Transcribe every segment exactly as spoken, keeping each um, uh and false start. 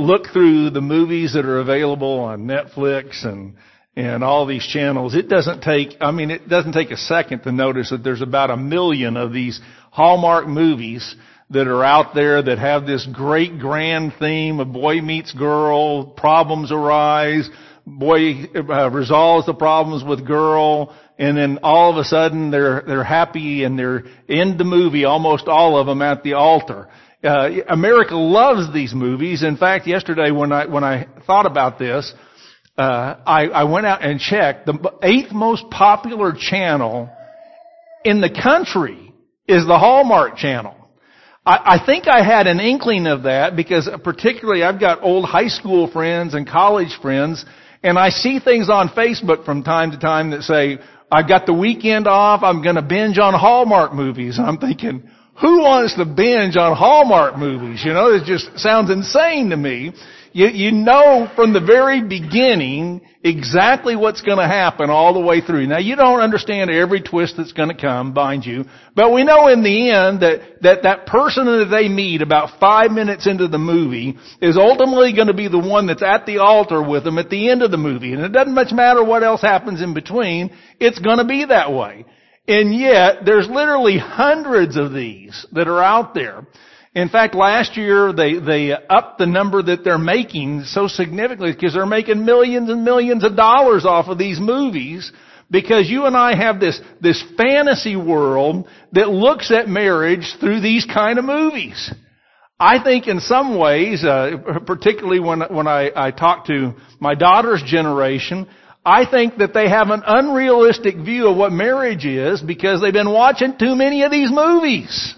look through the movies that are available on Netflix and and all these channels, it doesn't take, I mean, it doesn't take a second to notice that there's about a million of these Hallmark movies that are out there that have this great grand theme of boy meets girl, problems arise, boy uh, resolves the problems with girl, and then all of a sudden they're they're happy and they're in the movie, almost all of them at the altar. Uh, America loves these movies. In fact, yesterday when I when I thought about this, uh, I, I went out and checked. The eighth most popular channel in the country is the Hallmark Channel. I, I think I had an inkling of that because particularly I've got old high school friends and college friends, and I see things on Facebook from time to time that say, I've got the weekend off, I'm going to binge on Hallmark movies. And I'm thinking, who wants to binge on Hallmark movies? You know, it just sounds insane to me. You, you know from the very beginning exactly what's going to happen all the way through. Now, you don't understand every twist that's going to come, mind you, but we know in the end that, that that person that they meet about five minutes into the movie is ultimately going to be the one that's at the altar with them at the end of the movie. And it doesn't much matter what else happens in between. It's going to be that way. And yet, there's literally hundreds of these that are out there. In fact, last year they they upped the number that they're making so significantly because they're making millions and millions of dollars off of these movies because you and I have this this fantasy world that looks at marriage through these kind of movies. I think in some ways, uh, particularly when when I, I talk to my daughter's generation, I think that they have an unrealistic view of what marriage is because they've been watching too many of these movies.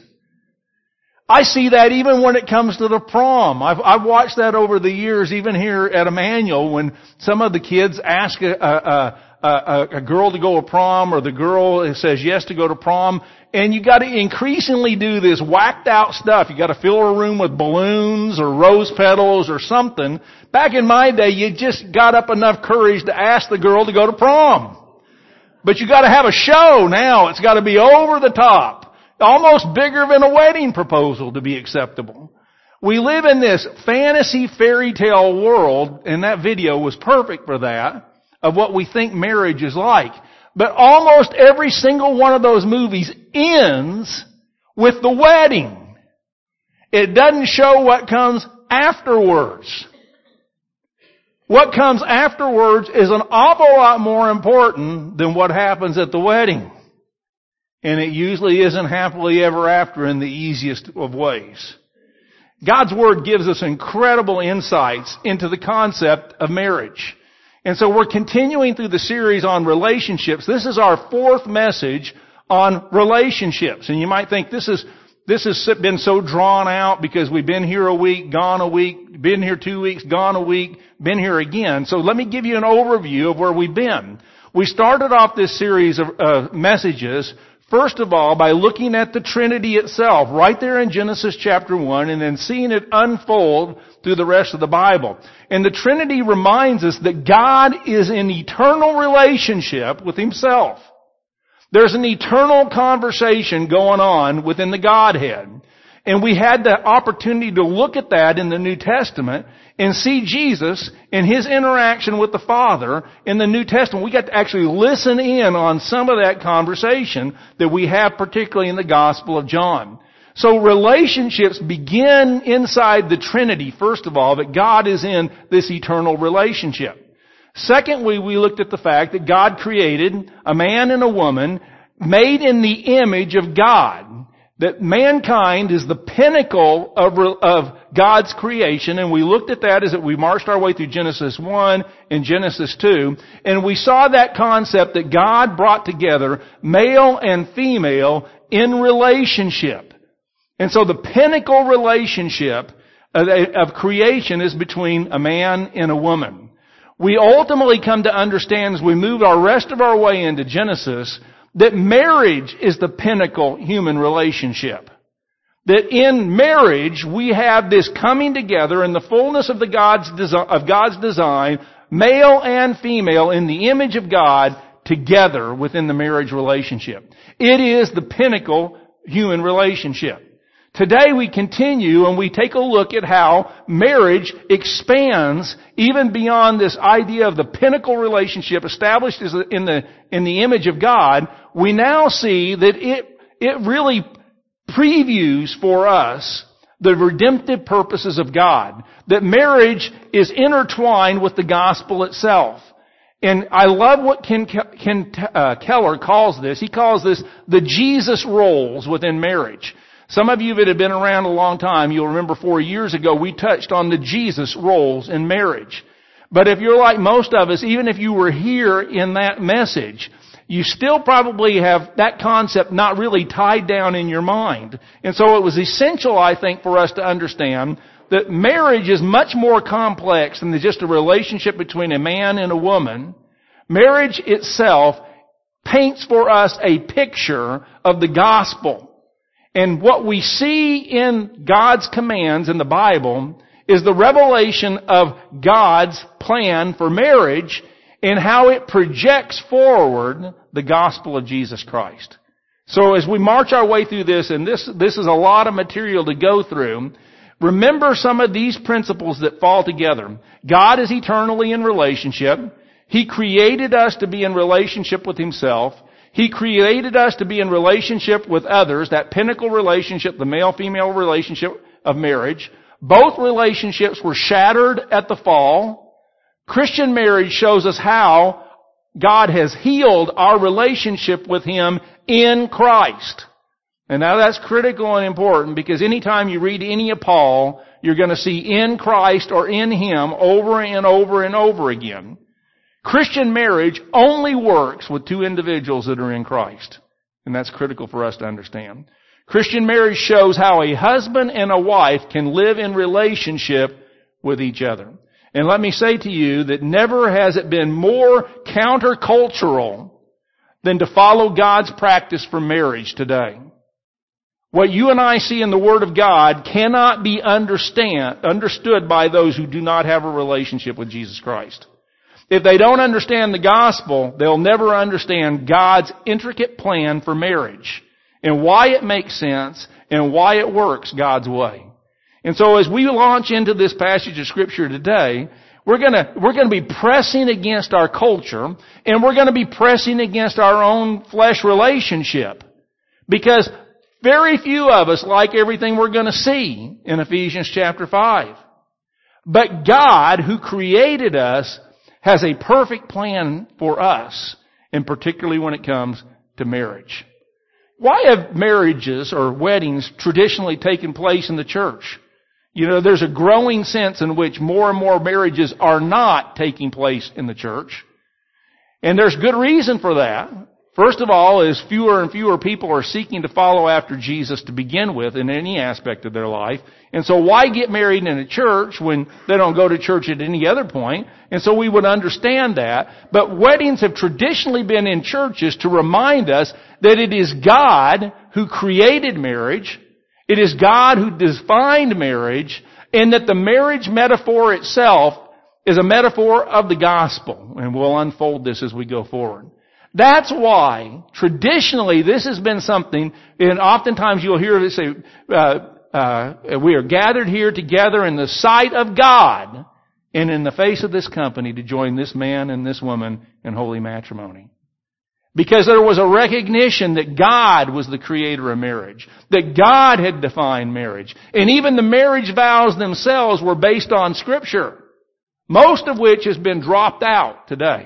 I see that even when it comes to the prom. I've, I've watched that over the years, even here at Emmanuel, when some of the kids ask a, a, a, a girl to go to prom, or the girl says yes to go to prom, and you got to increasingly do this whacked out stuff. You got to fill a room with balloons or rose petals or something. Back in my day, you just got up enough courage to ask the girl to go to prom. But you got to have a show now. It's got to be over the top. Almost bigger than a wedding proposal to be acceptable. We live in this fantasy fairy tale world, and that video was perfect for that, of what we think marriage is like. But almost every single one of those movies ends with the wedding. It doesn't show what comes afterwards. What comes afterwards is an awful lot more important than what happens at the wedding. And it usually isn't happily ever after in the easiest of ways. God's Word gives us incredible insights into the concept of marriage. And so we're continuing through the series on relationships. This is our fourth message on relationships. And you might think this is this has been so drawn out because we've been here a week, gone a week, been here two weeks, gone a week, been here again. So let me give you an overview of where we've been. We started off this series of uh, messages first of all, by looking at the Trinity itself, right there in Genesis chapter one, and then seeing it unfold through the rest of the Bible. And the Trinity reminds us that God is in eternal relationship with Himself. There's an eternal conversation going on within the Godhead. And we had the opportunity to look at that in the New Testament and see Jesus and His interaction with the Father in the New Testament. We got to actually listen in on some of that conversation that we have particularly in the Gospel of John. So relationships begin inside the Trinity, first of all, that God is in this eternal relationship. Secondly, we looked at the fact that God created a man and a woman made in the image of God. That mankind is the pinnacle of, of God's creation, and we looked at that as we marched our way through Genesis one and Genesis two, and we saw that concept that God brought together male and female in relationship. And so the pinnacle relationship of, of creation is between a man and a woman. We ultimately come to understand as we move our rest of our way into Genesis that marriage is the pinnacle human relationship. That in marriage we have this coming together in the fullness of the God's desi- of God's design, male and female in the image of God together within the marriage relationship. It is the pinnacle human relationship. Today we continue and we take a look at how marriage expands even beyond this idea of the pinnacle relationship established in the, in the image of God. We now see that it, it really previews for us the redemptive purposes of God. That marriage is intertwined with the gospel itself. And I love what Ken, Ken uh, Keller calls this. He calls this the Jesus roles within marriage. Some of you that have been around a long time, you'll remember four years ago we touched on the Jesus roles in marriage. But if you're like most of us, even if you were here in that message, you still probably have that concept not really tied down in your mind. And so it was essential, I think, for us to understand that marriage is much more complex than just a relationship between a man and a woman. Marriage itself paints for us a picture of the gospel. And what we see in God's commands in the Bible is the revelation of God's plan for marriage and how it projects forward the gospel of Jesus Christ. So as we march our way through this, and this, this is a lot of material to go through, remember some of these principles that fall together. God is eternally in relationship. He created us to be in relationship with Himself. He created us to be in relationship with others, that pinnacle relationship, the male-female relationship of marriage. Both relationships were shattered at the fall. Christian marriage shows us how God has healed our relationship with Him in Christ. And now that's critical and important because anytime you read any of Paul, you're going to see in Christ or in Him over and over and over again. Christian marriage only works with two individuals that are in Christ. And that's critical for us to understand. Christian marriage shows how a husband and a wife can live in relationship with each other. And let me say to you that never has it been more countercultural than to follow God's practice for marriage today. What you and I see in the Word of God cannot be understand, understood by those who do not have a relationship with Jesus Christ. If they don't understand the gospel, they'll never understand God's intricate plan for marriage and why it makes sense and why it works God's way. And so as we launch into this passage of Scripture today, we're gonna, we're gonna be pressing against our culture and we're gonna be pressing against our own flesh relationship. Because very few of us like everything we're gonna see in Ephesians chapter five. But God, who created us, has a perfect plan for us, and particularly when it comes to marriage. Why have marriages or weddings traditionally taken place in the church? You know, there's a growing sense in which more and more marriages are not taking place in the church. And there's good reason for that. First of all, is fewer and fewer people are seeking to follow after Jesus to begin with in any aspect of their life. And so why get married in a church when they don't go to church at any other point? And so we would understand that. But weddings have traditionally been in churches to remind us that it is God who created marriage. It is God who defined marriage. And that the marriage metaphor itself is a metaphor of the gospel. And we'll unfold this as we go forward. That's why, traditionally, this has been something, and oftentimes you'll hear it say, uh, uh, we are gathered here together in the sight of God and in the face of this company to join this man and this woman in holy matrimony. Because there was a recognition that God was the creator of marriage, that God had defined marriage, and even the marriage vows themselves were based on Scripture, most of which has been dropped out today.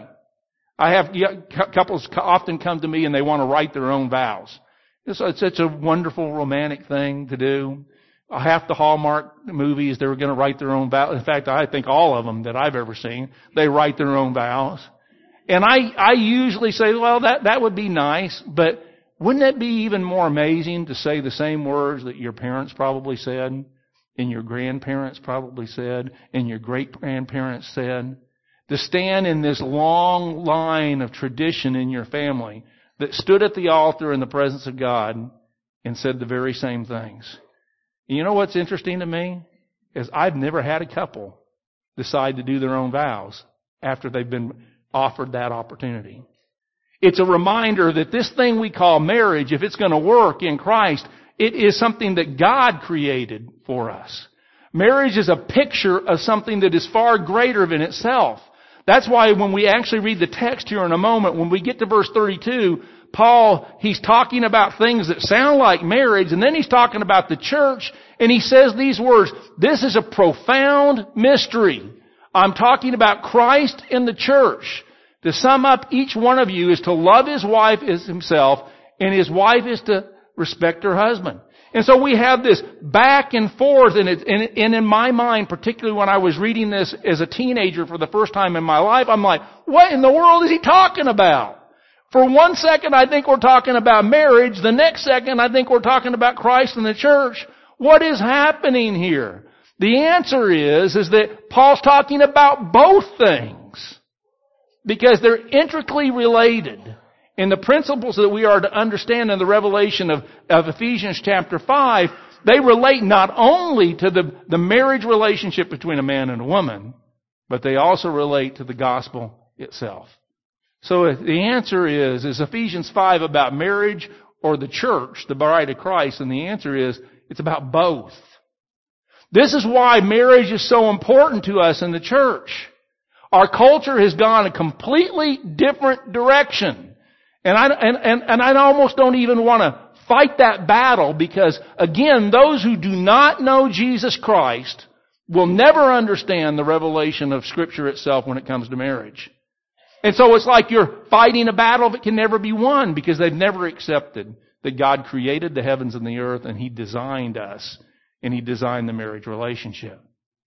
I have couples often come to me and they want to write their own vows. It's such a wonderful romantic thing to do. Half the Hallmark movies, they were going to write their own vows. In fact, I think all of them that I've ever seen, they write their own vows. And I, I usually say, well, that, that would be nice, but wouldn't it be even more amazing to say the same words that your parents probably said, and your grandparents probably said, and your great-grandparents said? To stand in this long line of tradition in your family that stood at the altar in the presence of God and said the very same things. You know what's interesting to me? Is I've never had a couple decide to do their own vows after they've been offered that opportunity. It's a reminder that this thing we call marriage, if it's going to work in Christ, It is something that God created for us. Marriage is a picture of something that is far greater than itself. That's why when we actually read the text here in a moment, when we get to verse thirty-two, Paul, he's talking about things that sound like marriage, and then he's talking about the church, and he says these words, this is a profound mystery. I'm talking about Christ and the church. To sum up, each one of you is to love his wife as himself, and his wife is to respect her husband. And so we have this back and forth, and, it, and, and in my mind, particularly when I was reading this as a teenager for the first time in my life, I'm like, what in the world is he talking about? For one second, I think we're talking about marriage. The next second, I think we're talking about Christ and the church. What is happening here? The answer is, is that Paul's talking about both things because they're intricately related. And the principles that we are to understand in the revelation of, of Ephesians chapter five, they relate not only to the, the marriage relationship between a man and a woman, but they also relate to the gospel itself. So the answer is, is Ephesians five about marriage or the church, the bride of Christ? And the answer is, it's about both. This is why marriage is so important to us in the church. Our culture has gone a completely different direction. And I, and, and, and I almost don't even want to fight that battle because, again, those who do not know Jesus Christ will never understand the revelation of Scripture itself when it comes to marriage. And so it's like you're fighting a battle that can never be won because they've never accepted that God created the heavens and the earth and He designed us and He designed the marriage relationship.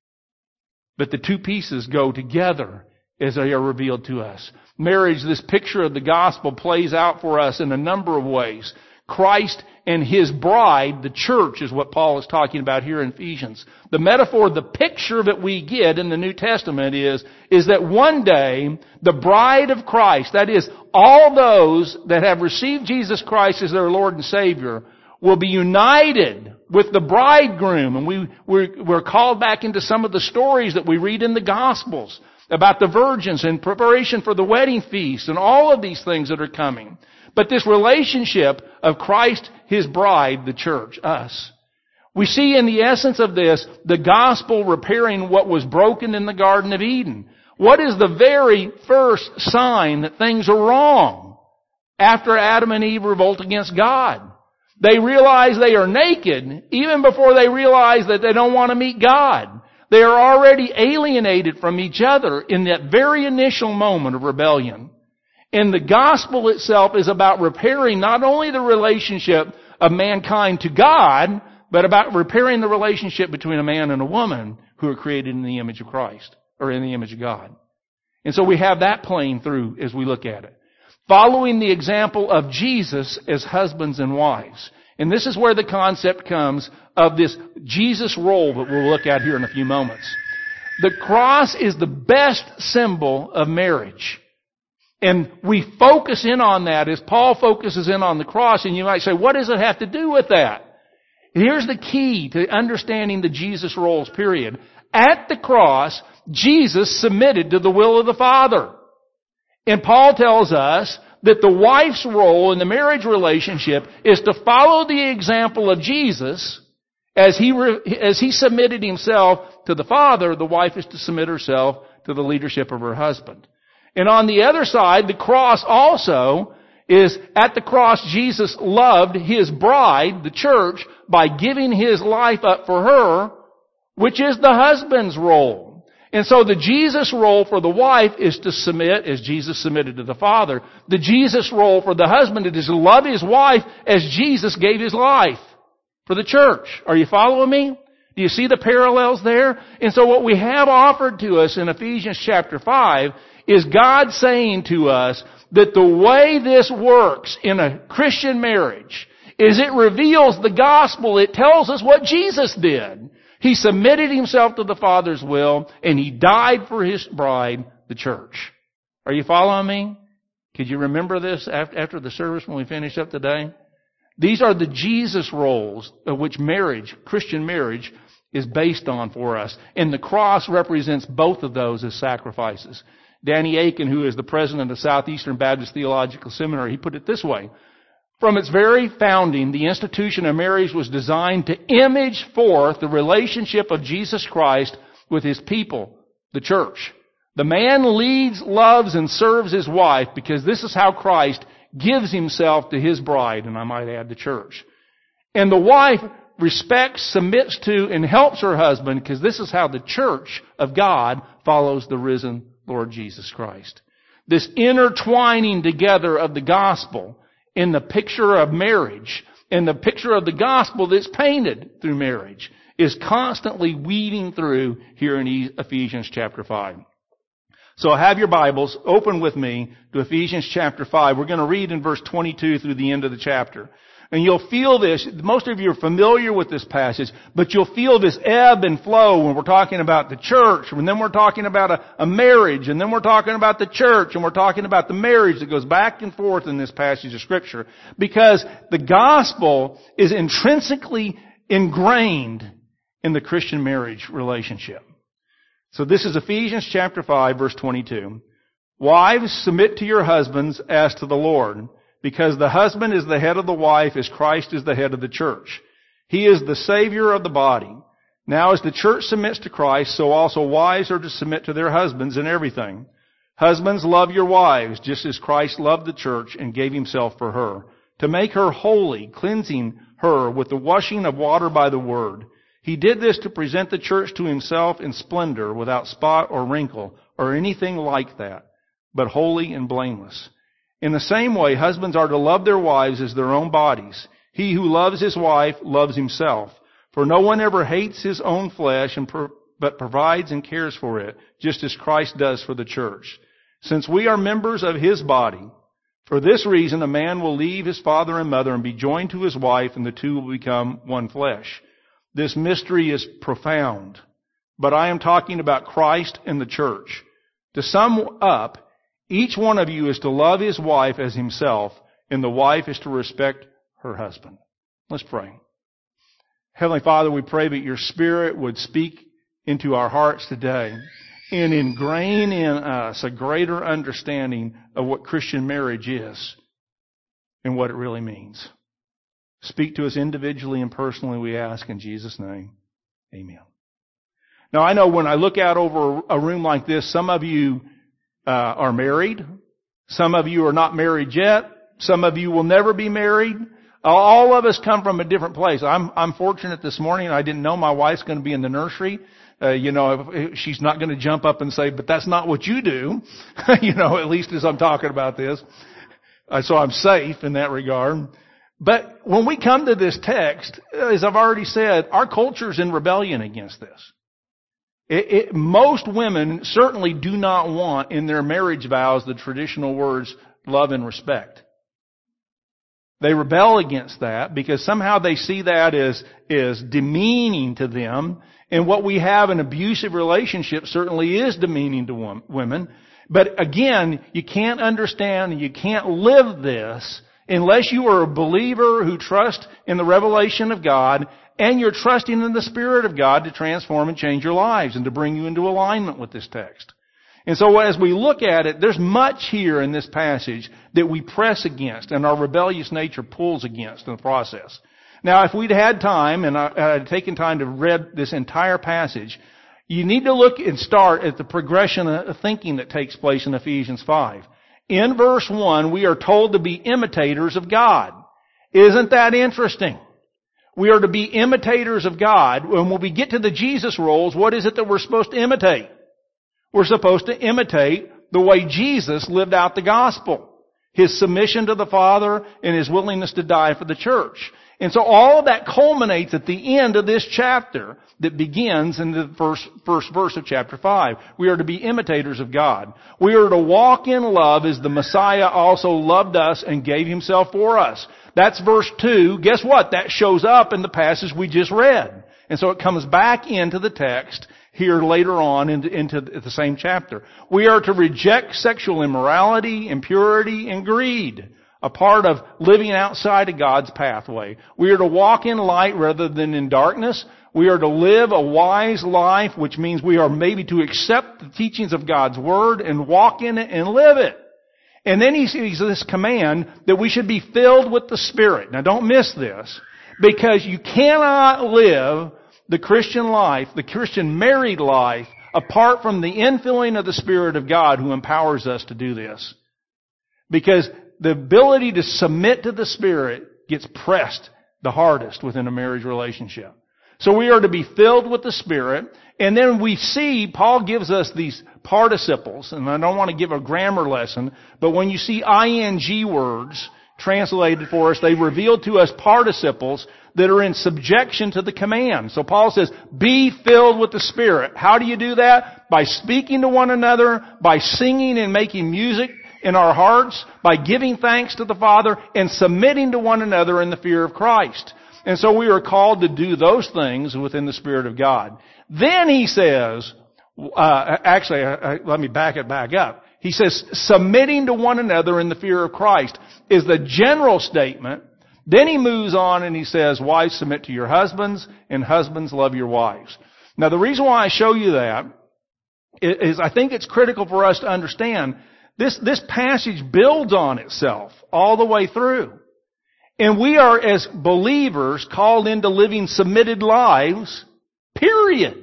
But the two pieces go together as they are revealed to us. Marriage, this picture of the gospel, plays out for us in a number of ways. Christ and His bride, the church, is what Paul is talking about here in Ephesians. The metaphor, the picture that we get in the New Testament is, is that one day, the bride of Christ, that is, all those that have received Jesus Christ as their Lord and Savior, will be united with the bridegroom. And we, we're, we're called back into some of the stories that we read in the Gospels about the virgins in preparation for the wedding feast and all of these things that are coming. But this relationship of Christ, His bride, the church, us. We see in the essence of this, the gospel repairing what was broken in the Garden of Eden. What is the very first sign that things are wrong after Adam and Eve revolt against God? They realize they are naked even before they realize that they don't want to meet God. They are already alienated from each other in that very initial moment of rebellion. And the gospel itself is about repairing not only the relationship of mankind to God, but about repairing the relationship between a man and a woman who are created in the image of Christ, or in the image of God. And so we have that playing through as we look at it. Following the example of Jesus as husbands and wives. And this is where the concept comes of this Jesus role that we'll look at here in a few moments. The cross is the best symbol of marriage. And we focus in on that as Paul focuses in on the cross. And you might say, what does it have to do with that? Here's the key to understanding the Jesus roles, period. At the cross, Jesus submitted to the will of the Father. And Paul tells us that the wife's role in the marriage relationship is to follow the example of Jesus. As he, as he submitted himself to the Father, the wife is to submit herself to the leadership of her husband. And on the other side, the cross also is, at the cross, Jesus loved His bride, the church, by giving His life up for her, which is the husband's role. And so the Jesus role for the wife is to submit as Jesus submitted to the Father. The Jesus role for the husband is to love his wife as Jesus gave His life for the church. Are you following me? Do you see the parallels there? And so what we have offered to us in Ephesians chapter five is God saying to us that the way this works in a Christian marriage is it reveals the gospel. It tells us what Jesus did. He submitted Himself to the Father's will, and He died for His bride, the church. Are you following me? Could you remember this after the service when we finish up today? These are the Jesus roles of which marriage, Christian marriage, is based on for us. And the cross represents both of those as sacrifices. Danny Aiken, who is the president of Southeastern Baptist Theological Seminary, he put it this way. From its very founding, the institution of marriage was designed to image forth the relationship of Jesus Christ with His people, the church. The man leads, loves, and serves his wife because this is how Christ gives Himself to His bride, and I might add the church. And the wife respects, submits to, and helps her husband because this is how the church of God follows the risen Lord Jesus Christ. This intertwining together of the gospel in the picture of marriage, in the picture of the gospel that's painted through marriage, is constantly weaving through here in Ephesians chapter five. So have your Bibles open with me to Ephesians chapter five. We're going to read in verse twenty-two through the end of the chapter. And you'll feel this, most of you are familiar with this passage, but you'll feel this ebb and flow when we're talking about the church, and then we're talking about a, a marriage, and then we're talking about the church, and we're talking about the marriage that goes back and forth in this passage of Scripture. Because the gospel is intrinsically ingrained in the Christian marriage relationship. So this is Ephesians chapter five, verse twenty-two. Wives, submit to your husbands as to the Lord, because the husband is the head of the wife as Christ is the head of the church. He is the Savior of the body. Now as the church submits to Christ, so also wives are to submit to their husbands in everything. Husbands, love your wives, just as Christ loved the church and gave Himself for her, to make her holy, cleansing her with the washing of water by the word. He did this to present the church to Himself in splendor, without spot or wrinkle or anything like that, but holy and blameless. In the same way, husbands are to love their wives as their own bodies. He who loves his wife loves himself. For no one ever hates his own flesh, and pro- but provides and cares for it, just as Christ does for the church. Since we are members of His body, for this reason a man will leave his father and mother and be joined to his wife, and the two will become one flesh. This mystery is profound, but I am talking about Christ and the church. To sum up, each one of you is to love his wife as himself, and the wife is to respect her husband. Let's pray. Heavenly Father, we pray that Your Spirit would speak into our hearts today and ingrain in us a greater understanding of what Christian marriage is and what it really means. Speak to us individually and personally, we ask in Jesus' name. Amen. Now, I know when I look out over a room like this, some of you Uh, are married. Some of you are not married yet. Some of you will never be married. All of us come from a different place. I'm, I'm fortunate this morning. I didn't know my wife's going to be in the nursery. Uh, you know, she's not going to jump up and say, but that's not what you do. you know, at least as I'm talking about this. Uh, so I'm safe in that regard. But when we come to this text, as I've already said, our culture's in rebellion against this. It, it, most women certainly do not want in their marriage vows the traditional words love and respect. They rebel against that because somehow they see that as, as demeaning to them. And what we have in abusive relationships certainly is demeaning to women. But again, you can't understand and you can't live this unless you are a believer who trusts in the revelation of God and you're trusting in the Spirit of God to transform and change your lives and to bring you into alignment with this text. And so as we look at it, there's much here in this passage that we press against and our rebellious nature pulls against in the process. Now, if we'd had time and I had taken time to read this entire passage, you need to look and start at the progression of thinking that takes place in Ephesians five. In verse one, we are told to be imitators of God. Isn't that interesting? We are to be imitators of God. When we get to the Jesus roles, what is it that we're supposed to imitate? We're supposed to imitate the way Jesus lived out the gospel. His submission to the Father and His willingness to die for the church. And so all of that culminates at the end of this chapter that begins in the first, first verse of chapter five. We are to be imitators of God. We are to walk in love as the Messiah also loved us and gave Himself for us. That's verse two. Guess what? That shows up in the passage we just read. And so it comes back into the text here later on into, into the same chapter. We are to reject sexual immorality, impurity, and greed, a part of living outside of God's pathway. We are to walk in light rather than in darkness. We are to live a wise life, which means we are maybe to accept the teachings of God's Word and walk in it and live it. And then he sees this command that we should be filled with the Spirit. Now don't miss this, because you cannot live the Christian life, the Christian married life, apart from the infilling of the Spirit of God who empowers us to do this. Because the ability to submit to the Spirit gets pressed the hardest within a marriage relationship. So we are to be filled with the Spirit, and then we see Paul gives us these participles, and I don't want to give a grammar lesson, but when you see ing words translated for us, they reveal to us participles that are in subjection to the command. So Paul says, be filled with the Spirit. How do you do that? By speaking to one another, by singing and making music in our hearts, by giving thanks to the Father, and submitting to one another in the fear of Christ. And so we are called to do those things within the Spirit of God. Then he says, uh, actually, uh, let me back it back up. He says, submitting to one another in the fear of Christ is the general statement. Then he moves on and he says, wives, submit to your husbands, and husbands, love your wives. Now the reason why I show you that is I think it's critical for us to understand this, this passage builds on itself all the way through. And we are, as believers, called into living submitted lives, period.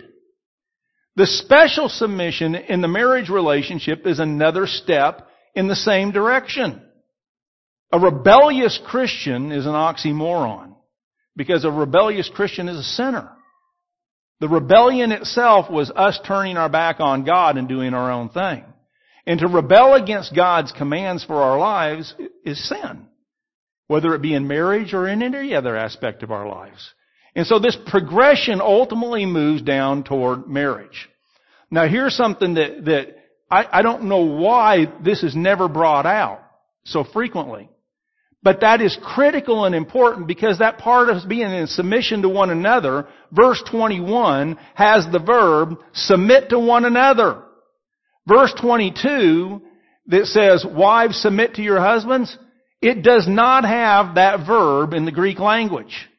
The special submission in the marriage relationship is another step in the same direction. A rebellious Christian is an oxymoron, because a rebellious Christian is a sinner. The rebellion itself was us turning our back on God and doing our own thing. And to rebel against God's commands for our lives is sin, whether it be in marriage or in any other aspect of our lives. And so this progression ultimately moves down toward marriage. Now here's something that, that I, I don't know why this is never brought out so frequently. But that is critical and important, because that part of being in submission to one another, verse twenty-one has the verb submit to one another. Verse twenty-two that says, wives, submit to your husbands, it does not have that verb in the Greek language.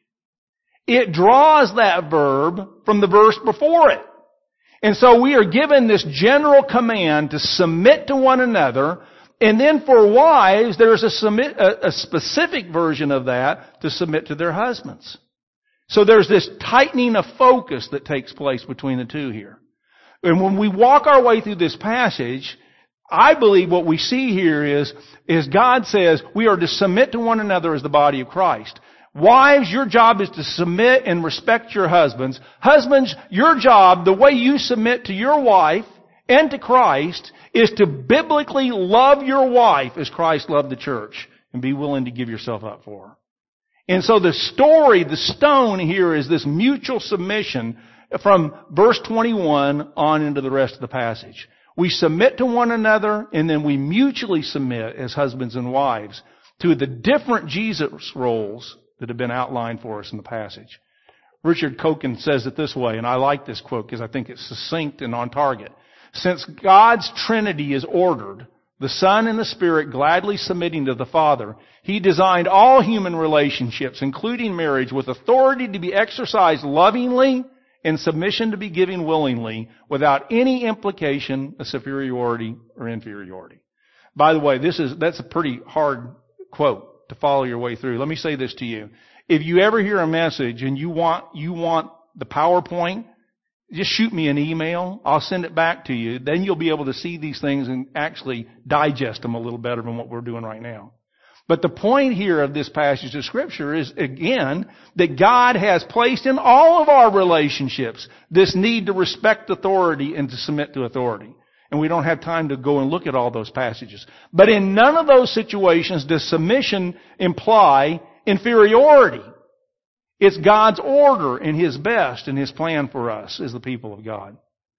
It draws that verb from the verse before it. And so we are given this general command to submit to one another, and then for wives, there's a, submit, a, a specific version of that to submit to their husbands. So there's this tightening of focus that takes place between the two here. And when we walk our way through this passage, I believe what we see here is, is God says we are to submit to one another as the body of Christ. Wives, your job is to submit and respect your husbands. Husbands, your job, the way you submit to your wife and to Christ, is to biblically love your wife as Christ loved the church and be willing to give yourself up for her. And so the story, the stone here is this mutual submission from verse twenty-one on into the rest of the passage. We submit to one another, and then we mutually submit as husbands and wives to the different Jesus roles that have been outlined for us in the passage. Richard Koken says it this way, and I like this quote because I think it's succinct and on target. Since God's Trinity is ordered, the Son and the Spirit gladly submitting to the Father, He designed all human relationships, including marriage, with authority to be exercised lovingly and submission to be given willingly, without any implication of superiority or inferiority. By the way, this is that's a pretty hard quote to follow your way through. Let me say this to you. If you ever hear a message and you want you want the PowerPoint, just shoot me an email. I'll send it back to you. Then you'll be able to see these things and actually digest them a little better than what we're doing right now. But the point here of this passage of Scripture is, again, that God has placed in all of our relationships this need to respect authority and to submit to authority. And we don't have time to go and look at all those passages. But in none of those situations does submission imply inferiority. It's God's order and His best and His plan for us as the people of God.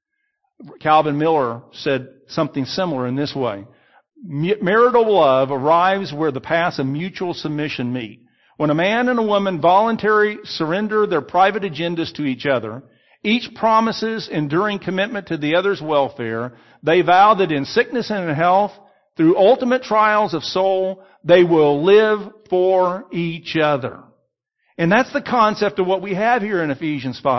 Calvin Miller said something similar in this way. Marital love arrives where the paths of mutual submission meet. When a man and a woman voluntarily surrender their private agendas to each other, each promises enduring commitment to the other's welfare, they vow that in sickness and in health, through ultimate trials of soul, they will live for each other. And that's the concept of what we have here in Ephesians five.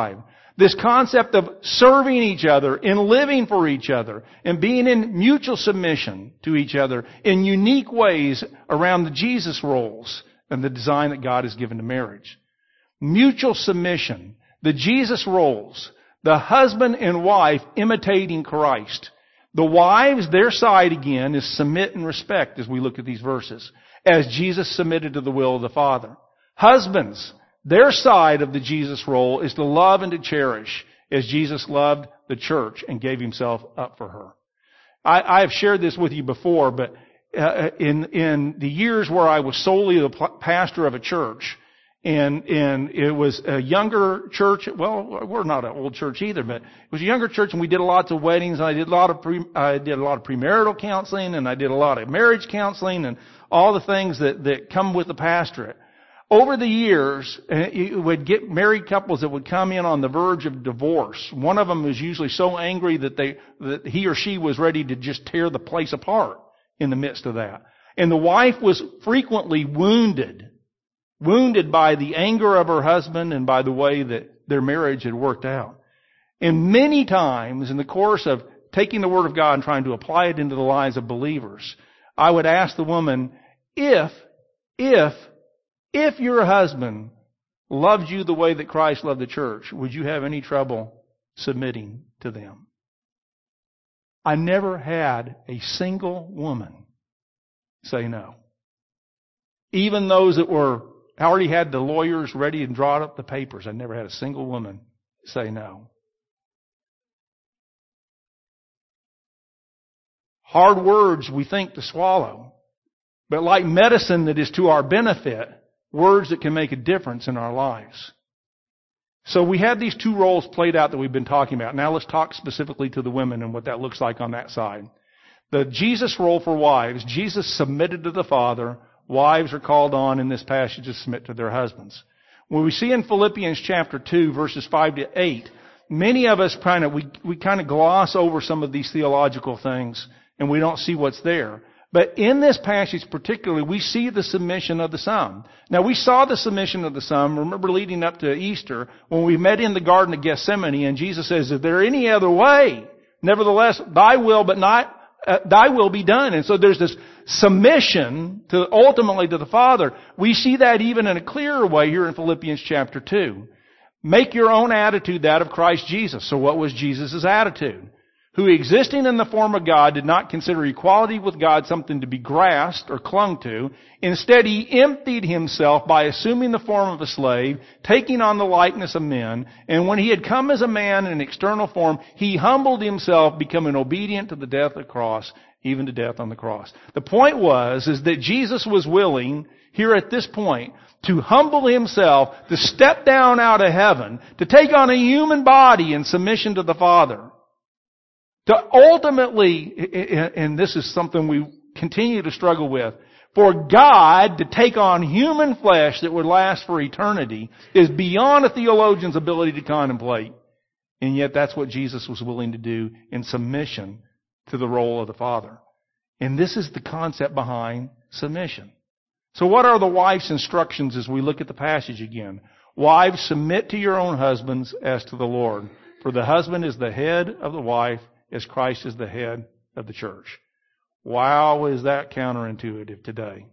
This concept of serving each other and living for each other and being in mutual submission to each other in unique ways around the Jesus roles and the design that God has given to marriage. Mutual submission, the Jesus roles, the husband and wife imitating Christ. The wives, their side again is submit and respect as we look at these verses, as Jesus submitted to the will of the Father. Husbands, their side of the Jesus role is to love and to cherish as Jesus loved the church and gave himself up for her. I, I have shared this with you before, but uh, in in the years where I was solely the pastor of a church, and and it was a younger church. Well, we're not an old church either, but it was a younger church, and we did lots of weddings. And I did a lot of pre, I did a lot of premarital counseling, and I did a lot of marriage counseling, and all the things that that come with the pastorate. Over the years, you would get married couples that would come in on the verge of divorce. One of them was usually so angry that they, that he or she was ready to just tear the place apart in the midst of that. And the wife was frequently wounded, wounded by the anger of her husband and by the way that their marriage had worked out. And many times in the course of taking the Word of God and trying to apply it into the lives of believers, I would ask the woman, if, if, If your husband loved you the way that Christ loved the church, would you have any trouble submitting to them? I never had a single woman say no. Even those that were already had the lawyers ready and drawn up the papers, I never had a single woman say no. Hard words we think to swallow, but like medicine that is to our benefit, words that can make a difference in our lives. So we have these two roles played out that we've been talking about. Now let's talk specifically to the women and what that looks like on that side. The Jesus role for wives, Jesus submitted to the Father. Wives are called on in this passage to submit to their husbands. When we see in Philippians chapter two, verses five to eight, many of us kind of, we, we kind of gloss over some of these theological things and we don't see what's there. But in this passage particularly, we see the submission of the Son. Now, we saw the submission of the Son, remember leading up to Easter, when we met in the Garden of Gethsemane, and Jesus says, is there any other way? Nevertheless, thy will, but not, uh, thy will be done. And so there's this submission to ultimately to the Father. We see that even in a clearer way here in Philippians chapter two. Make your own attitude that of Christ Jesus. So what was Jesus' attitude? Who existing in the form of God did not consider equality with God something to be grasped or clung to. Instead, he emptied himself by assuming the form of a slave, taking on the likeness of men. And when he had come as a man in external form, he humbled himself, becoming obedient to the death of the cross, even to death on the cross. The point was, is that Jesus was willing, here at this point, to humble himself, to step down out of heaven, to take on a human body in submission to the Father. To ultimately, and this is something we continue to struggle with, for God to take on human flesh that would last for eternity is beyond a theologian's ability to contemplate. And yet that's what Jesus was willing to do in submission to the role of the Father. And this is the concept behind submission. So what are the wife's instructions as we look at the passage again? Wives, submit to your own husbands as to the Lord. For the husband is the head of the wife, as Christ is the head of the church. Wow, is that counterintuitive today?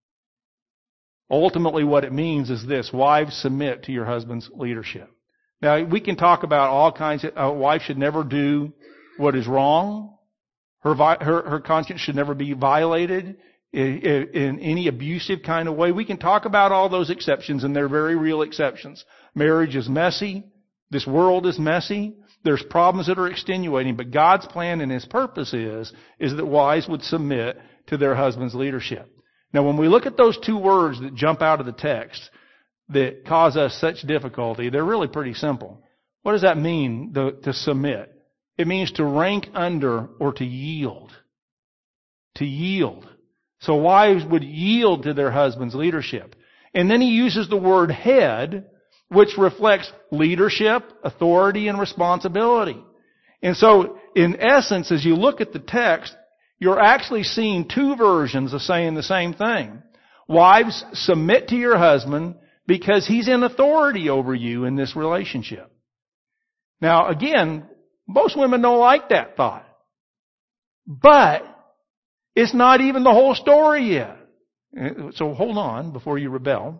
Ultimately, what it means is this: wives, submit to your husband's leadership. Now, we can talk about all kinds of, a wife should never do what is wrong. Her, her, her conscience should never be violated in, in any abusive kind of way. We can talk about all those exceptions, and they're very real exceptions. Marriage is messy. This world is messy. There's problems that are extenuating, but God's plan and His purpose is, is that wives would submit to their husband's leadership. Now, when we look at those two words that jump out of the text that cause us such difficulty, they're really pretty simple. What does that mean, the, to submit? It means to rank under or to yield. To yield. So wives would yield to their husband's leadership. And then he uses the word head, which reflects leadership, authority, and responsibility. And so, in essence, as you look at the text, you're actually seeing two versions of saying the same thing. Wives, submit to your husband because he's in authority over you in this relationship. Now, again, most women don't like that thought. But it's not even the whole story yet. So hold on before you rebel.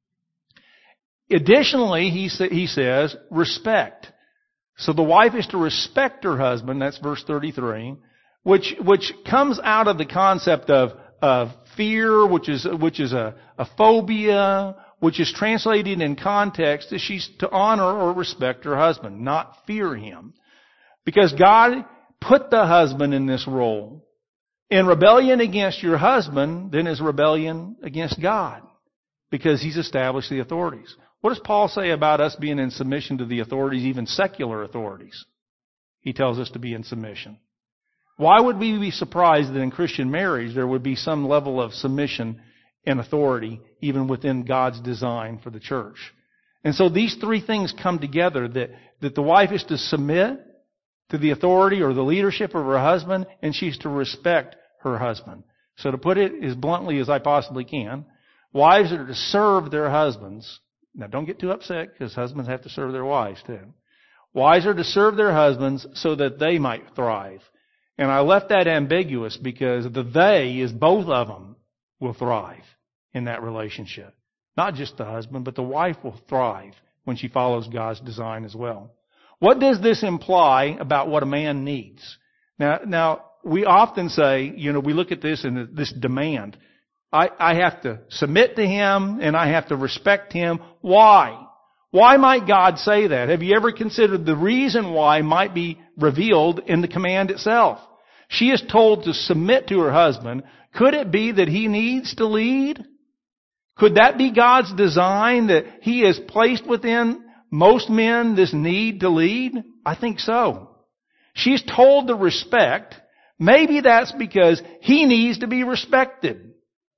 Additionally, he, sa- he says, respect. So the wife is to respect her husband. That's verse thirty-three, which, which comes out of the concept of, of fear, which is, which is a, a phobia, which is translated in context as she's to honor or respect her husband, not fear him. Because God put the husband in this role. In rebellion against your husband, then is rebellion against God. Because He's established the authorities. What does Paul say about us being in submission to the authorities, even secular authorities? He tells us to be in submission. Why would we be surprised that in Christian marriage there would be some level of submission and authority even within God's design for the church? And so these three things come together, that, that the wife is to submit to the authority or the leadership of her husband, and she's to respect her husband. So to put it as bluntly as I possibly can, wives are to serve their husbands. Now don't get too upset, because husbands have to serve their wives too. Wives are to serve their husbands so that they might thrive. And I left that ambiguous because the they is both of them will thrive in that relationship. Not just the husband, but the wife will thrive when she follows God's design as well. What does this imply about what a man needs? Now, now we often say, you know, we look at this and this demand. I, I have to submit to him and I have to respect him. Why? Why might God say that? Have you ever considered the reason why might be revealed in the command itself? She is told to submit to her husband. Could it be that he needs to lead? Could that be God's design, that He has placed within most men this need to lead? I think so. She's told to respect. Maybe that's because he needs to be respected.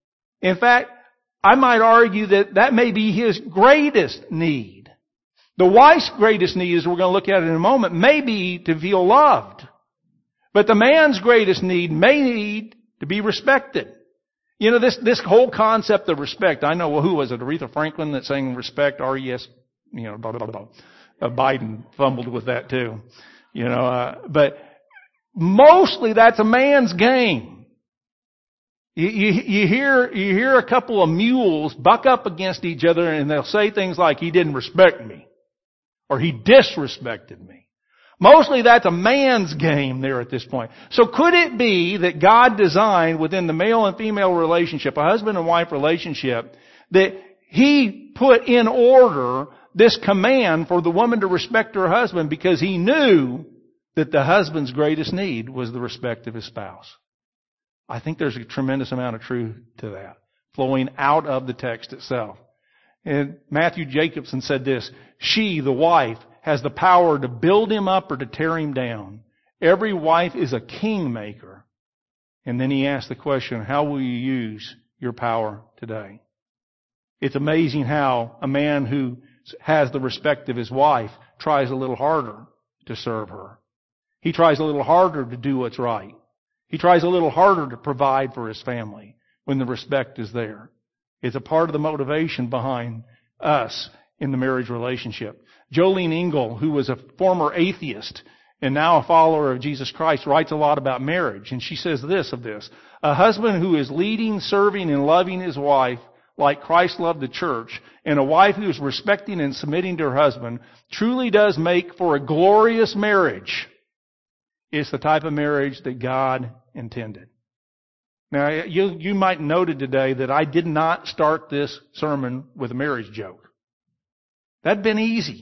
In fact, I might argue that that may be his greatest need. The wife's greatest need, as we're going to look at it in a moment, may be to feel loved. But the man's greatest need may need to be respected. You know, this, this whole concept of respect, I know, well, who was it? Aretha Franklin that sang respect, R E S, you know, blah, blah, blah, blah. Uh, Biden fumbled with that too. You know, uh, but mostly that's a man's game. You, you, you hear, you hear a couple of mules buck up against each other and they'll say things like, he didn't respect me, or he disrespected me. Mostly that's a man's game there at this point. So could it be that God designed within the male and female relationship, a husband and wife relationship, that He put in order this command for the woman to respect her husband because He knew that the husband's greatest need was the respect of his spouse? I think there's a tremendous amount of truth to that flowing out of the text itself. And Matthew Jacobson said this, she, the wife, has the power to build him up or to tear him down. Every wife is a kingmaker. And then he asked the question, how will you use your power today? It's amazing how a man who has the respect of his wife tries a little harder to serve her. He tries a little harder to do what's right. He tries a little harder to provide for his family when the respect is there. It's a part of the motivation behind us in the marriage relationship. Jolene Engel, who was a former atheist and now a follower of Jesus Christ, writes a lot about marriage. And she says this of this, a husband who is leading, serving, and loving his wife like Christ loved the church, and a wife who is respecting and submitting to her husband, truly does make for a glorious marriage. It's the type of marriage that God intended. Now, you, you might noted today that I did not start this sermon with a marriage joke. That'd been easy.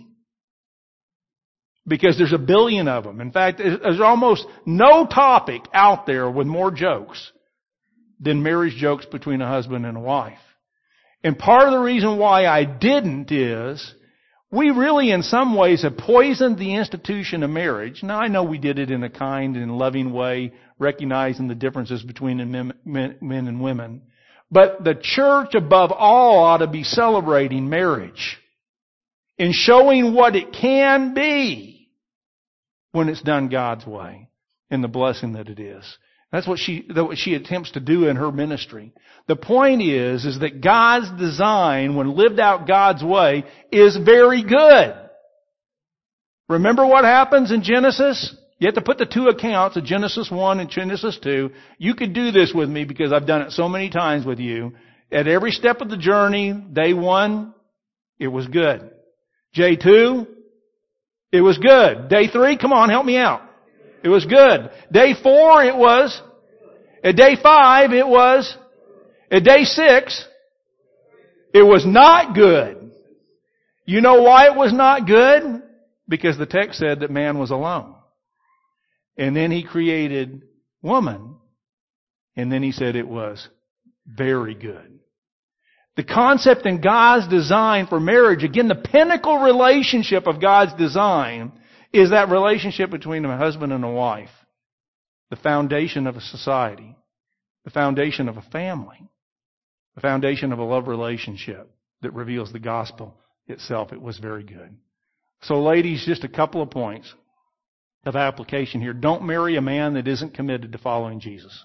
Because there's a billion of them. In fact, there's almost no topic out there with more jokes than marriage jokes between a husband and a wife. And part of the reason why I didn't is we really in some ways have poisoned the institution of marriage. Now I know we did it in a kind and loving way, recognizing the differences between men, men, men and women. But the church above all ought to be celebrating marriage and showing what it can be when it's done God's way and the blessing that it is. That's what she, that's what she attempts to do in her ministry. The point is, is that God's design, when lived out God's way, is very good. Remember what happens in Genesis? You have to put the two accounts of Genesis one and Genesis two. You could do this with me because I've done it so many times with you. At every step of the journey, day one, it was good. Day two, it was good. Day three, come on, help me out. It was good. Day four, it was. At day five, it was. At day six, it was not good. You know why it was not good? Because the text said that man was alone. And then He created woman. And then He said it was very good. The concept in God's design for marriage, again, the pinnacle relationship of God's design is that relationship between a husband and a wife. The foundation of a society. The foundation of a family. The foundation of a love relationship that reveals the gospel itself. It was very good. So ladies, just a couple of points of application here. Don't marry a man that isn't committed to following Jesus.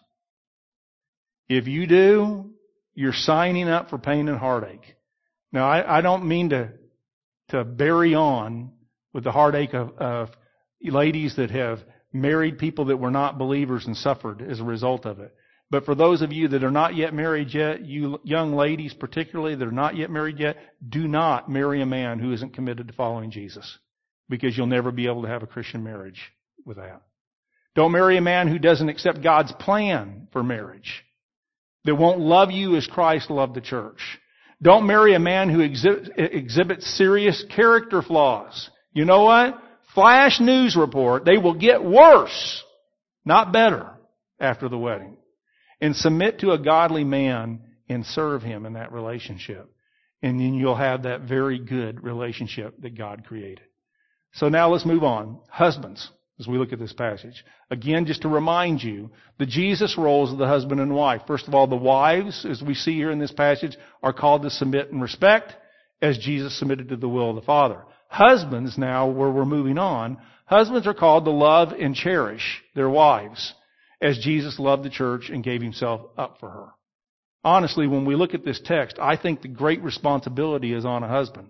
If you do, you're signing up for pain and heartache. Now, I, I don't mean to to bury on with the heartache of, of ladies that have married people that were not believers and suffered as a result of it. But for those of you that are not yet married yet, you young ladies particularly that are not yet married yet, do not marry a man who isn't committed to following Jesus, because you'll never be able to have a Christian marriage with that. Don't marry a man who doesn't accept God's plan for marriage, that won't love you as Christ loved the church. Don't marry a man who exhibits, exhibits serious character flaws. You know what? Flash news report, they will get worse, not better, after the wedding. And submit to a godly man and serve him in that relationship. And then you'll have that very good relationship that God created. So now let's move on. Husbands, as we look at this passage. Again, just to remind you, the Jesus roles of the husband and wife. First of all, the wives, as we see here in this passage, are called to submit and respect as Jesus submitted to the will of the Father. Husbands, now, where we're moving on, husbands are called to love and cherish their wives as Jesus loved the church and gave Himself up for her. Honestly, when we look at this text, I think the great responsibility is on a husband.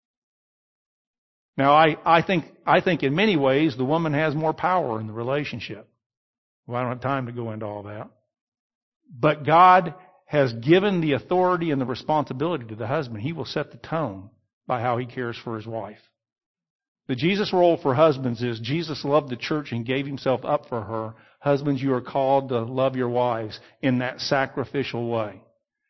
Now, I, I think I think in many ways the woman has more power in the relationship. Well, I don't have time to go into all that. But God has given the authority and the responsibility to the husband. He will set the tone by how he cares for his wife. The Jesus role for husbands is Jesus loved the church and gave Himself up for her. Husbands, you are called to love your wives in that sacrificial way.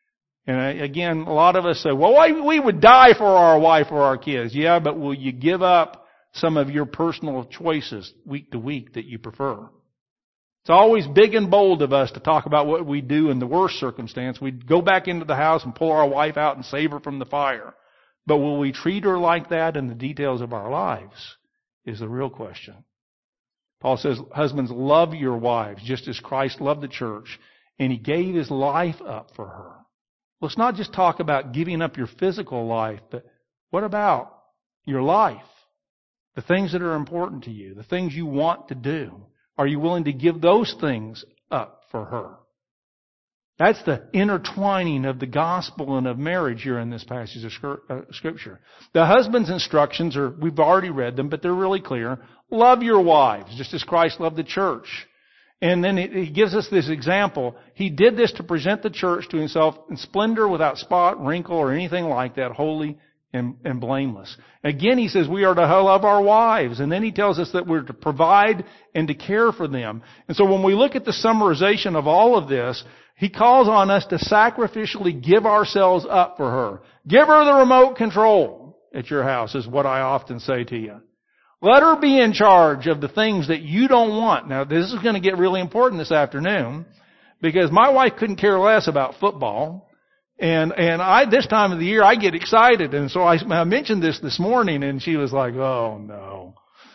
And again, a lot of us say, well, we would die for our wife or our kids. Yeah, but will you give up some of your personal choices week to week that you prefer? It's always big and bold of us to talk about what we do in the worst circumstance. We'd go back into the house and pull our wife out and save her from the fire. But will we treat her like that in the details of our lives is the real question. Paul says, husbands, love your wives just as Christ loved the church, and He gave His life up for her. Let's not just talk about giving up your physical life, but what about your life? The things that are important to you, the things you want to do. Are you willing to give those things up for her? That's the intertwining of the gospel and of marriage here in this passage of Scripture. The husband's instructions are, we've already read them, but they're really clear. Love your wives, just as Christ loved the church. And then he gives us this example. He did this to present the church to Himself in splendor, without spot, wrinkle, or anything like that, holy and, and blameless. Again, he says we are to love our wives. And then he tells us that we're to provide and to care for them. And so when we look at the summarization of all of this, he calls on us to sacrificially give ourselves up for her. Give her the remote control at your house, is what I often say to you. Let her be in charge of the things that you don't want. Now, this is going to get really important this afternoon, because my wife couldn't care less about football. And, and I, this time of the year, I get excited. And so I, I mentioned this this morning, and she was like, oh no.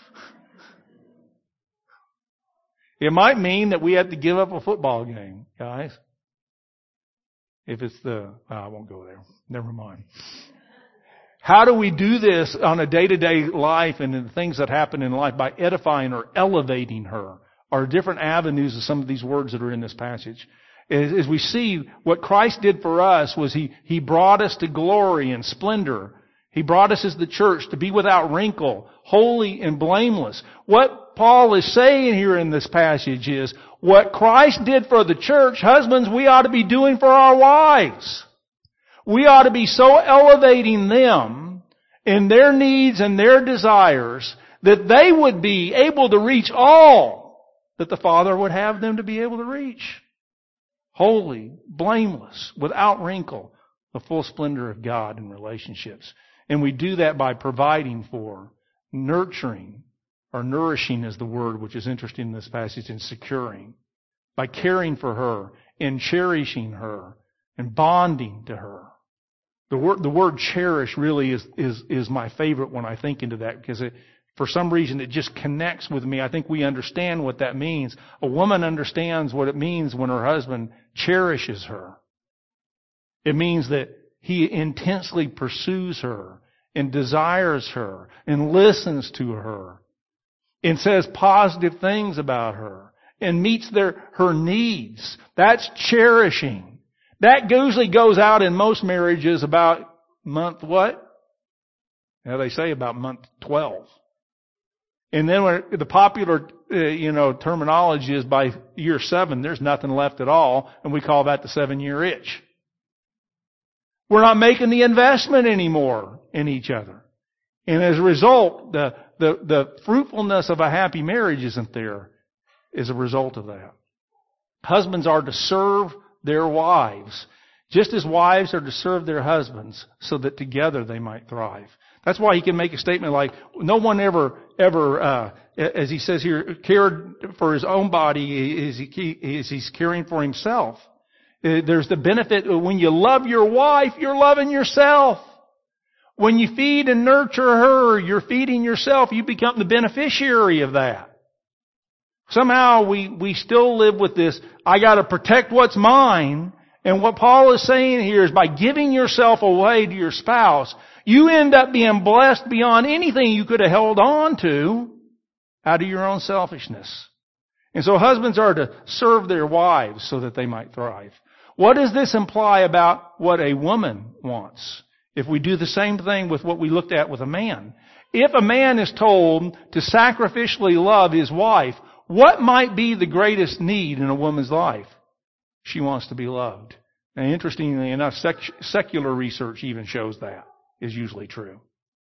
It might mean that we have to give up a football game, guys. If it's the, oh, I won't go there. Never mind. How do we do this on a day-to-day life and in the things that happen in life? By edifying or elevating her, are different avenues of some of these words that are in this passage. As, as we see, what Christ did for us was He, He brought us to glory and splendor. He brought us as the church to be without wrinkle, holy and blameless. What Paul is saying here in this passage is, what Christ did for the church, husbands, we ought to be doing for our wives. We ought to be so elevating them in their needs and their desires that they would be able to reach all that the Father would have them to be able to reach. Holy, blameless, without wrinkle, the full splendor of God in relationships. And we do that by providing for, nurturing, or nourishing is the word which is interesting in this passage, and securing. By caring for her and cherishing her and bonding to her. The word, the word cherish really is, is, is my favorite when I think into that, because it, for some reason it just connects with me. I think we understand what that means. A woman understands what it means when her husband cherishes her. It means that he intensely pursues her and desires her and listens to her and says positive things about her and meets their, her needs. That's cherishing. That usually goes out in most marriages about month what? Now they say about month twelve. And then when the popular, uh, you know, terminology is by year seven, there's nothing left at all, and we call that the seven-year itch. We're not making the investment anymore in each other. And as a result, the, the, the fruitfulness of a happy marriage isn't there as a result of that. Husbands are to serve their wives, just as wives are to serve their husbands, so that together they might thrive. That's why he can make a statement like, no one ever, ever, uh, as he says here, cared for his own body as, he, as he's caring for himself. There's the benefit when you love your wife, you're loving yourself. When you feed and nurture her, you're feeding yourself. You become the beneficiary of that. Somehow we, we still live with this, I gotta protect what's mine. And what Paul is saying here is by giving yourself away to your spouse, you end up being blessed beyond anything you could have held on to out of your own selfishness. And so husbands are to serve their wives so that they might thrive. What does this imply about what a woman wants? If we do the same thing with what we looked at with a man. If a man is told to sacrificially love his wife, what might be the greatest need in a woman's life? She wants to be loved. Now, interestingly enough, sec- secular research even shows that is usually true.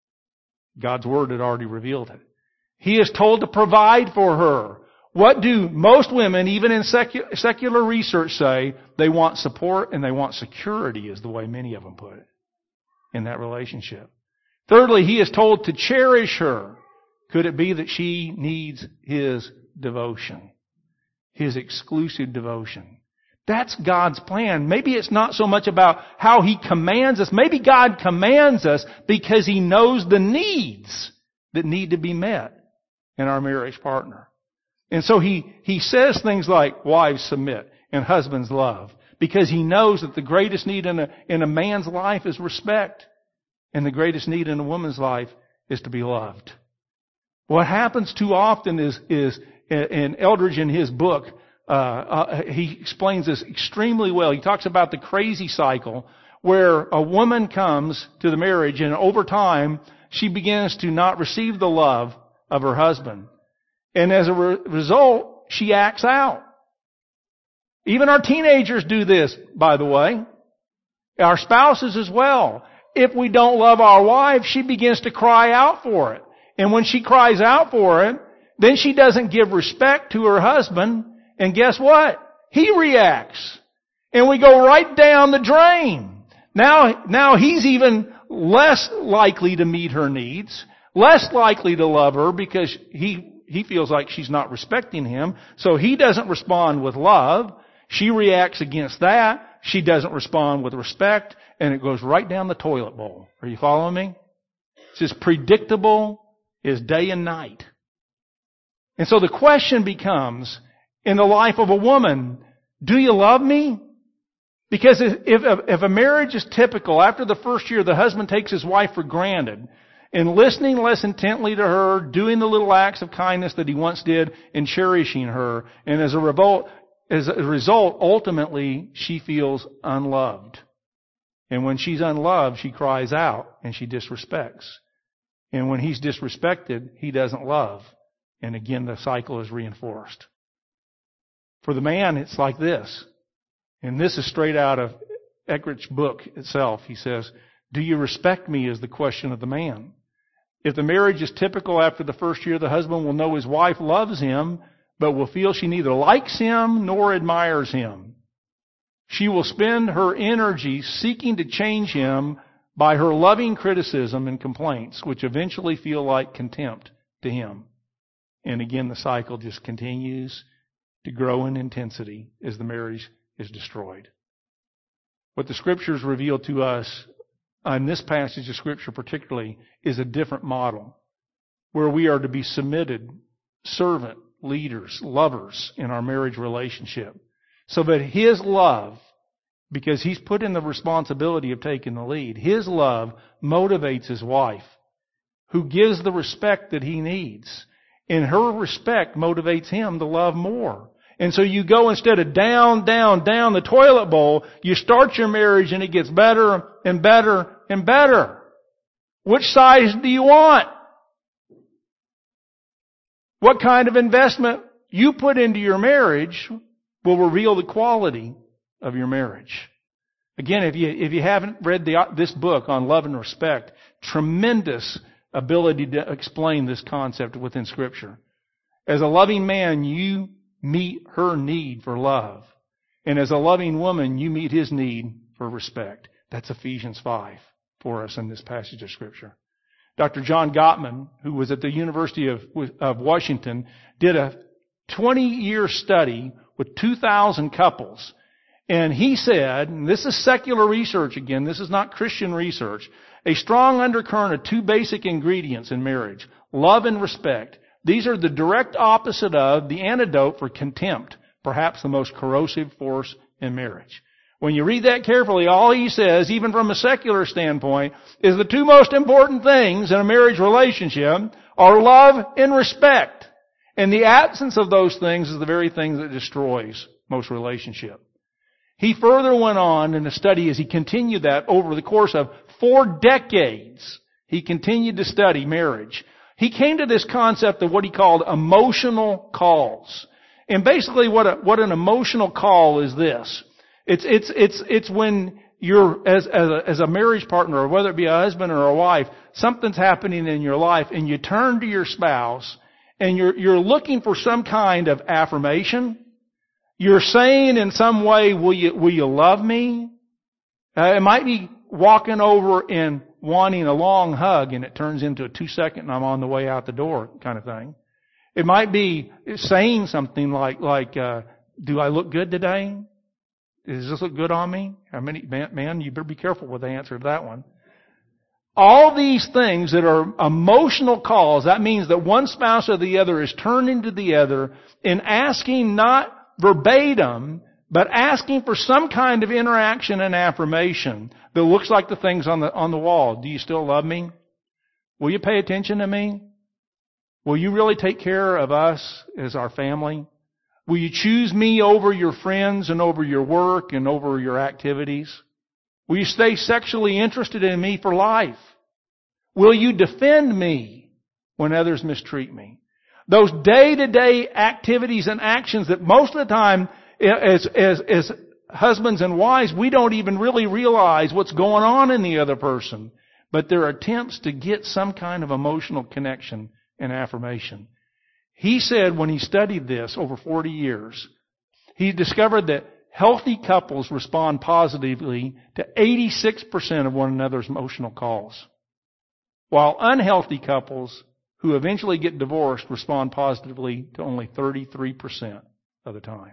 God's Word had already revealed it. He is told to provide for her. What do most women, even in secu- secular research, say? They want support and they want security, is the way many of them put it, in that relationship. Thirdly, he is told to cherish her. Could it be that she needs his devotion? His exclusive devotion. That's God's plan. Maybe it's not so much about how He commands us. Maybe God commands us because He knows the needs that need to be met in our marriage partner. And so He, He says things like, wives submit and husbands love. Because He knows that the greatest need in a, in a man's life is respect. And the greatest need in a woman's life is to be loved. What happens too often is, is in Eldridge in his book, Uh, uh, he explains this extremely well. He talks about the crazy cycle where a woman comes to the marriage and over time she begins to not receive the love of her husband. And as a re- result, she acts out. Even our teenagers do this, by the way. Our spouses as well. If we don't love our wife, she begins to cry out for it. And when she cries out for it, then she doesn't give respect to her husband. And guess what? He reacts. And we go right down the drain. Now, now he's even less likely to meet her needs, less likely to love her because he, he feels like she's not respecting him. So he doesn't respond with love. She reacts against that. She doesn't respond with respect. And it goes right down the toilet bowl. Are you following me? It's as predictable as day and night. And so the question becomes, in the life of a woman, do you love me? Because if, if, if a marriage is typical, after the first year, the husband takes his wife for granted and listening less intently to her, doing the little acts of kindness that he once did, and cherishing her, and as a result, as a result, ultimately, she feels unloved. And when she's unloved, she cries out and she disrespects. And when he's disrespected, he doesn't love. And again, the cycle is reinforced. For the man, it's like this. And this is straight out of Eckhарт's book itself. He says, do you respect me is the question of the man. If the marriage is typical after the first year, the husband will know his wife loves him, but will feel she neither likes him nor admires him. She will spend her energy seeking to change him by her loving criticism and complaints, which eventually feel like contempt to him. And again, the cycle just continues to grow in intensity as the marriage is destroyed. What the Scriptures reveal to us, in this passage of Scripture particularly, is a different model, where we are to be submitted, servant, leaders, lovers in our marriage relationship, so that His love, because He's put in the responsibility of taking the lead, His love motivates His wife, who gives the respect that he needs. And her respect motivates him to love more. And so you go, instead of down, down, down the toilet bowl, you start your marriage and it gets better and better and better. Which size do you want? What kind of investment you put into your marriage will reveal the quality of your marriage. Again, if you, if you haven't read the, this book on love and respect, tremendous ability to explain this concept within Scripture. As a loving man, you meet her need for love. And as a loving woman, you meet his need for respect. That's Ephesians five for us in this passage of Scripture. Doctor John Gottman, who was at the University of, of Washington, did a twenty-year study with two thousand couples. And he said, and this is secular research again, this is not Christian research, a strong undercurrent of two basic ingredients in marriage, love and respect. These are the direct opposite of the antidote for contempt, perhaps the most corrosive force in marriage. When you read that carefully, all he says, even from a secular standpoint, is the two most important things in a marriage relationship are love and respect. And the absence of those things is the very thing that destroys most relationships. He further went on in the study as he continued that over the course of four decades. He continued to study marriage. He came to this concept of what he called emotional calls. And basically what a, what an emotional call is this. It's, it's, it's, it's when you're, as, as a, as a marriage partner, or whether it be a husband or a wife, something's happening in your life and you turn to your spouse and you're, you're looking for some kind of affirmation. You're saying in some way, will you, will you love me? Uh, it might be walking over and wanting a long hug and it turns into a two second and I'm on the way out the door kind of thing. It might be saying something like, like, uh, do I look good today? Does this look good on me? How many, man, man, you better be careful with the answer to that one. All these things that are emotional calls, that means that one spouse or the other is turning to the other and asking not verbatim, but asking for some kind of interaction and affirmation that looks like the things on the, on the wall. Do you still love me? Will you pay attention to me? Will you really take care of us as our family? Will you choose me over your friends and over your work and over your activities? Will you stay sexually interested in me for life? Will you defend me when others mistreat me? Those day-to-day activities and actions that most of the time, as, as, as husbands and wives, we don't even really realize what's going on in the other person. But they're attempts to get some kind of emotional connection and affirmation. He said when he studied this over forty years, he discovered that healthy couples respond positively to eighty-six percent of one another's emotional calls, while unhealthy couples who eventually get divorced respond positively to only thirty-three percent of the time.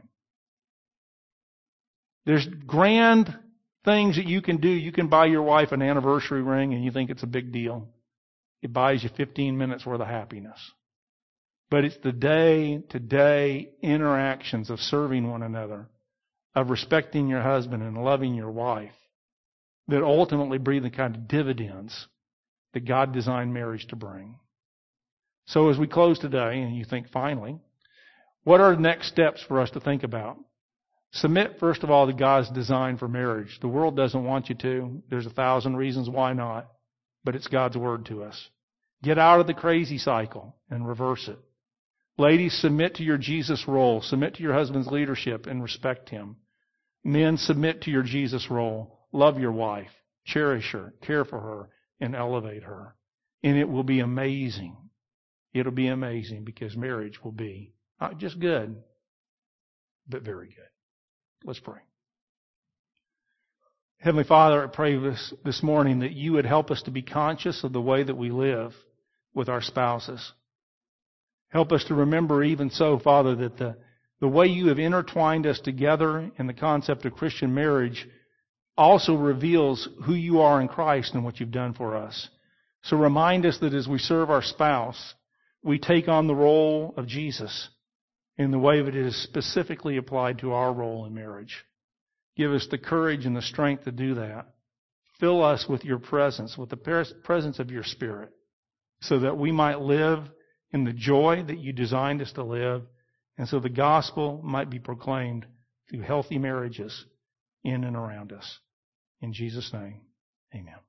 There's grand things that you can do. You can buy your wife an anniversary ring and you think it's a big deal. It buys you fifteen minutes worth of happiness. But it's the day-to-day interactions of serving one another, of respecting your husband and loving your wife, that ultimately bring the kind of dividends that God designed marriage to bring. So as we close today, and you think finally, what are the next steps for us to think about? Submit, first of all, to God's design for marriage. The world doesn't want you to. There's a thousand reasons why not, but it's God's word to us. Get out of the crazy cycle and reverse it. Ladies, submit to your Jesus role. Submit to your husband's leadership and respect him. Men, submit to your Jesus role. Love your wife. Cherish her. Care for her. And elevate her. And it will be amazing. It'll be amazing because marriage will be not just good, but very good. Let's pray. Heavenly Father, I pray this, this morning that you would help us to be conscious of the way that we live with our spouses. Help us to remember even so, Father, that the, the way you have intertwined us together in the concept of Christian marriage also reveals who you are in Christ and what you've done for us. So remind us that as we serve our spouse, we take on the role of Jesus in the way that it is specifically applied to our role in marriage. Give us the courage and the strength to do that. Fill us with your presence, with the presence of your Spirit, so that we might live in the joy that you designed us to live, and so the gospel might be proclaimed through healthy marriages in and around us. In Jesus' name, amen.